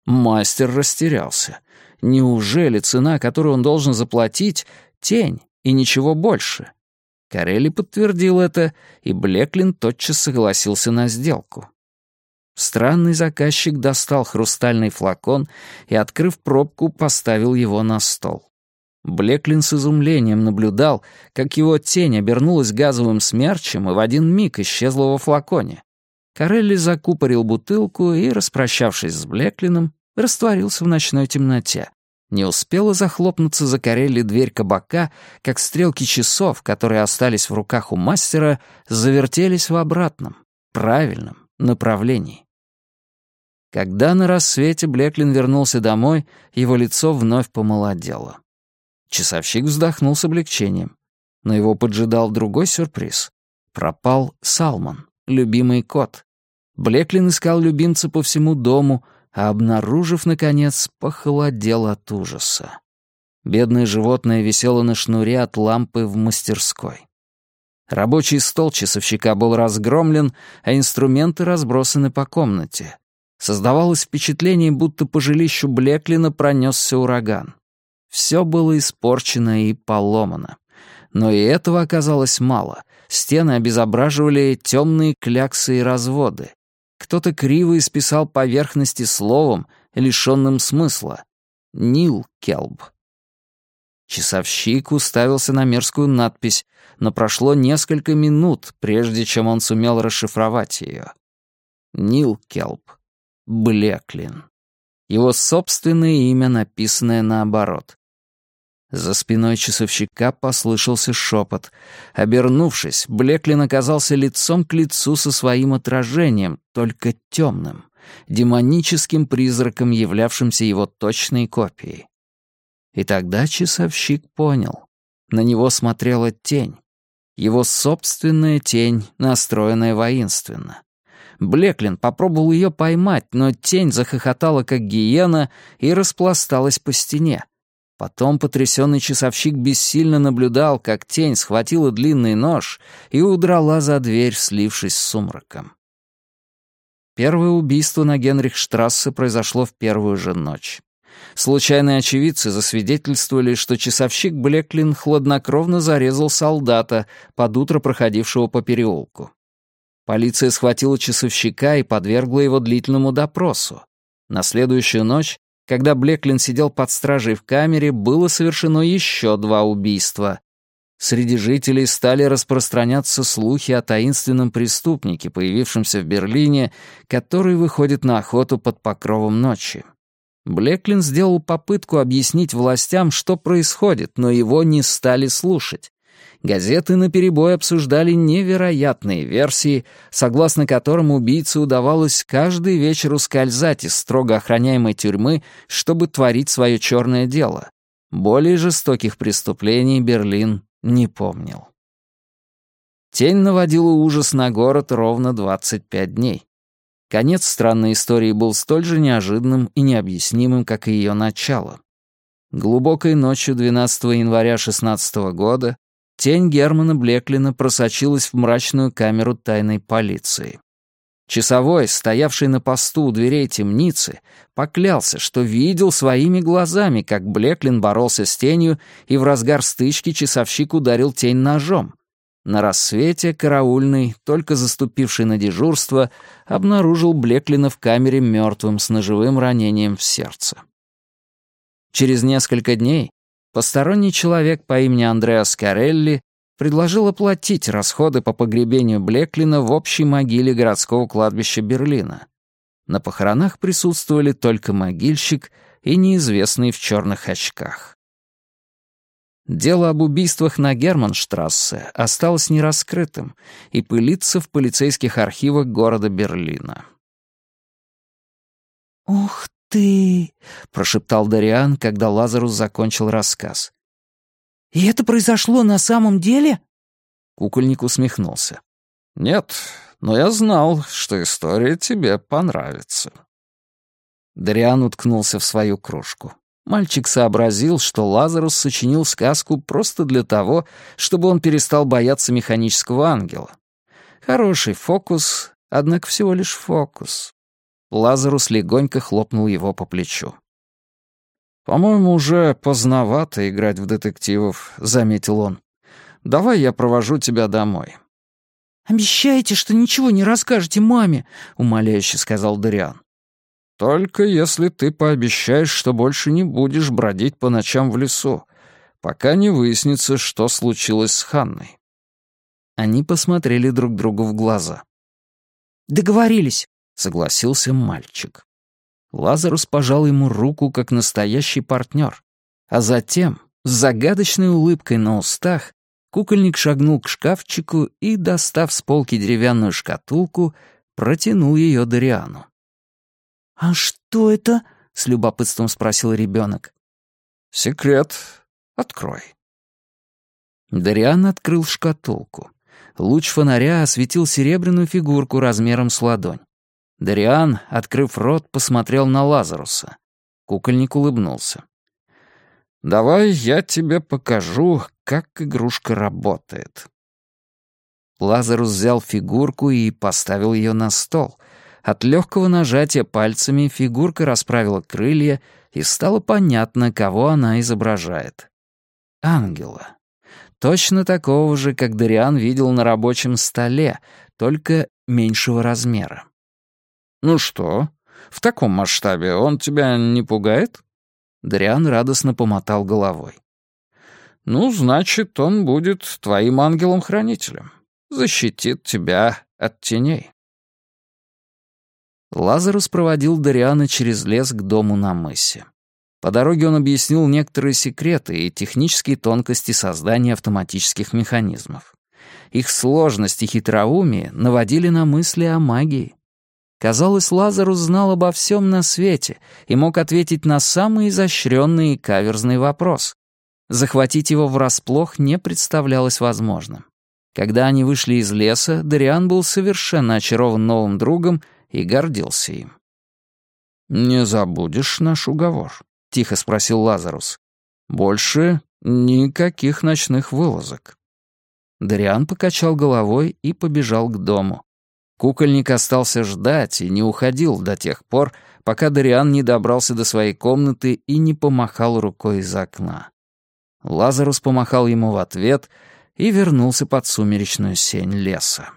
Мастер растерялся. Неужели цена, которую он должен заплатить, — тень и ничего больше? Корелли подтвердил это, и Блеклин тотчас согласился на сделку. Странный заказчик достал хрустальный флакон и, открыв пробку, поставил его на стол. Блеклин с изумлением наблюдал, как его тень обернулась газовым смерчем и в один миг исчезла во флаконе. Корелли закупорил бутылку и, распрощавшись с Блеклином, растворился в ночной темноте. Не успела захлопнуться за Корелли дверь кабака, как стрелки часов, которые остались в руках у мастера, завертелись в обратном, правильном направлении. Когда на рассвете Блеклин вернулся домой, его лицо вновь помолодело. Часовщик вздохнул с облегчением. Но его поджидал другой сюрприз. Пропал Салмон, любимый кот. Блеклин искал любимца по всему дому, а, обнаружив, наконец, похолодел от ужаса. Бедное животное висело на шнуре от лампы в мастерской. Рабочий стол часовщика был разгромлен, а инструменты разбросаны по комнате. Создавалось впечатление, будто по жилищу Блеклина пронесся ураган. Все было испорчено и поломано. Но и этого оказалось мало. Стены обезображивали темные кляксы и разводы. Кто-то криво исписал поверхности словом, лишенным смысла. «Нилкелб». Часовщик уставился на мерзкую надпись, но прошло несколько минут, прежде чем он сумел расшифровать ее. Нилкелб. Блеклин. Его собственное имя, написанное наоборот. За спиной часовщика послышался шепот. Обернувшись, Блеклин оказался лицом к лицу со своим отражением, только темным, демоническим призраком, являвшимся его точной копией. И тогда часовщик понял. На него смотрела тень. Его собственная тень, настроенная воинственно. Блеклин попробовал ее поймать, но тень захохотала, как гиена, и распласталась по стене. Потом потрясенный часовщик бессильно наблюдал, как тень схватила длинный нож и удрала за дверь, слившись с сумраком. Первое убийство на Генрихштрассе произошло в первую же ночь. Случайные очевидцы засвидетельствовали, что часовщик Блеклин хладнокровно зарезал солдата, под утро проходившего по переулку. Полиция схватила часовщика и подвергла его длительному допросу. На следующую ночь, когда Блеклин сидел под стражей в камере, было совершено еще 2 убийства. Среди жителей стали распространяться слухи о таинственном преступнике, появившемся в Берлине, который выходит на охоту под покровом ночи. Блеклин сделал попытку объяснить властям, что происходит, но его не стали слушать. Газеты наперебой обсуждали невероятные версии, согласно которым убийце удавалось каждый вечер ускользать из строго охраняемой тюрьмы, чтобы творить свое черное дело. Более жестоких преступлений Берлин не помнил. Тень наводила ужас на город ровно 25 дней. Конец странной истории был столь же неожиданным и необъяснимым, как и ее начало. Глубокой ночью 12 января 16 года тень Германа Блеклина просочилась в мрачную камеру тайной полиции. Часовой, стоявший на посту у дверей темницы, поклялся, что видел своими глазами, как Блеклин боролся с тенью, и в разгар стычки часовщик ударил тень ножом. На рассвете караульный, только заступивший на дежурство, обнаружил Блеклина в камере мертвым с ножевым ранением в сердце. Через несколько дней посторонний человек по имени Андреас Корелли предложил оплатить расходы по погребению Блеклина в общей могиле городского кладбища Берлина. На похоронах присутствовали только могильщик и неизвестный в черных очках. Дело об убийствах на Германштрассе осталось нераскрытым и пылится в полицейских архивах города Берлина. «Ух ты!» — прошептал Дориан, когда Лазарус закончил рассказ. «И это произошло на самом деле?» Кукольник усмехнулся. «Нет, но я знал, что история тебе понравится». Дориан уткнулся в свою кружку. Мальчик сообразил, что Лазарус сочинил сказку просто для того, чтобы он перестал бояться механического ангела. Хороший фокус, однако всего лишь фокус. Лазарус легонько хлопнул его по плечу. «По-моему, уже поздновато играть в детективов», — заметил он. «Давай я провожу тебя домой». «Обещайте, что ничего не расскажете маме», — умоляюще сказал Дориан. «Только если ты пообещаешь, что больше не будешь бродить по ночам в лесу, пока не выяснится, что случилось с Ханной». Они посмотрели друг другу в глаза. «Договорились», — согласился мальчик. Лазарус пожал ему руку как настоящий партнер, а затем, с загадочной улыбкой на устах, кукольник шагнул к шкафчику и, достав с полки деревянную шкатулку, протянул ее Дориану. «А что это?» — с любопытством спросил ребенок. «Секрет. Открой». Дориан открыл шкатулку. Луч фонаря осветил серебряную фигурку размером с ладонь. Дориан, открыв рот, посмотрел на Лазаруса. Кукольник улыбнулся. «Давай я тебе покажу, как игрушка работает». Лазарус взял фигурку и поставил ее на стол. От легкого нажатия пальцами фигурка расправила крылья, и стало понятно, кого она изображает. Ангела. Точно такого же, как Дориан видел на рабочем столе, только меньшего размера. «Ну что, в таком масштабе он тебя не пугает?» Дориан радостно помотал головой. «Ну, значит, он будет твоим ангелом-хранителем. Защитит тебя от теней». Лазарус проводил Дориана через лес к дому на мысе. По дороге он объяснил некоторые секреты и технические тонкости создания автоматических механизмов. Их сложность и хитроумие наводили на мысли о магии. Казалось, Лазарус знал обо всем на свете и мог ответить на самый изощренный и каверзный вопрос. Захватить его врасплох не представлялось возможным. Когда они вышли из леса, Дориан был совершенно очарован новым другом и гордился им. «Не забудешь наш уговор?» — тихо спросил Лазарус. «Больше никаких ночных вылазок». Дориан покачал головой и побежал к дому. Кукольник остался ждать и не уходил до тех пор, пока Дориан не добрался до своей комнаты и не помахал рукой из окна. Лазарус помахал ему в ответ и вернулся под сумеречную сень леса.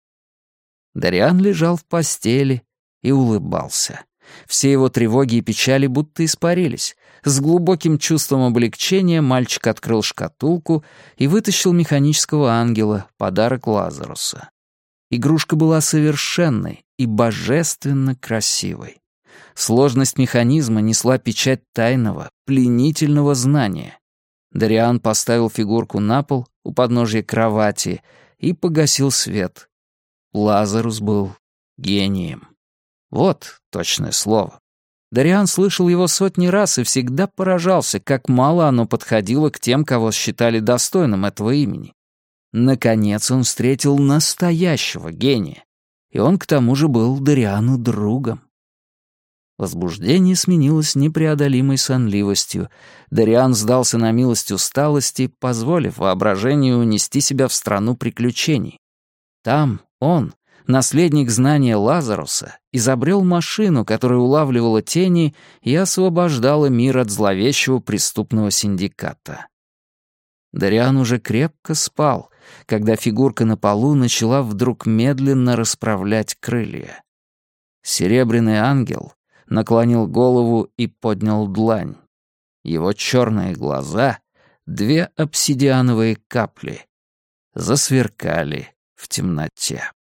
Дориан лежал в постели и улыбался. Все его тревоги и печали будто испарились. С глубоким чувством облегчения мальчик открыл шкатулку и вытащил механического ангела, подарок Лазаруса. Игрушка была совершенной и божественно красивой. Сложность механизма несла печать тайного, пленительного знания. Дориан поставил фигурку на пол у подножия кровати и погасил свет. Лазарус был гением. Вот точное слово. Дориан слышал его сотни раз и всегда поражался, как мало оно подходило к тем, кого считали достойным этого имени. Наконец он встретил настоящего гения, и он к тому же был Дориану другом. Возбуждение сменилось непреодолимой сонливостью. Дориан сдался на милость усталости, позволив воображению унести себя в страну приключений. Там он, наследник знания Лазаруса, изобрел машину, которая улавливала тени и освобождала мир от зловещего преступного синдиката. Дориан уже крепко спал, когда фигурка на полу начала вдруг медленно расправлять крылья. Серебряный ангел наклонил голову и поднял длань. Его черные глаза, две обсидиановые капли, засверкали в темноте.